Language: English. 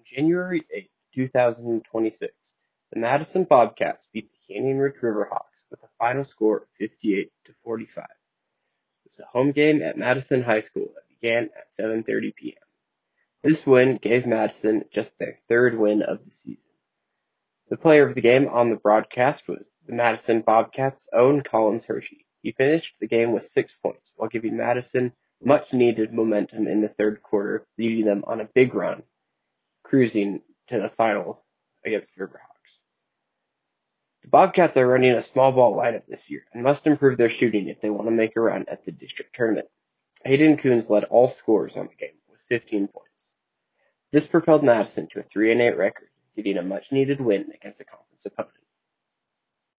January 8th, 2026, the Madison Bobcats beat the Canyon Ridge Riverhawks with a final score of 58-45. It was a home game at Madison High School that began at 7:30 p.m. This win gave Madison just their third win of the season. The player of the game on the broadcast was the Madison Bobcats' own Collins Hershey. He finished the game with 6 points, while giving Madison much-needed momentum in the third quarter, leading them on a big run, cruising to the final against the Riverhawks. The Bobcats are running a small ball lineup this year and must improve their shooting if they want to make a run at the district tournament. Hayden Coons led all scorers on the game with 15 points. This propelled Madison to a 3-8 record, getting a much-needed win against a conference opponent.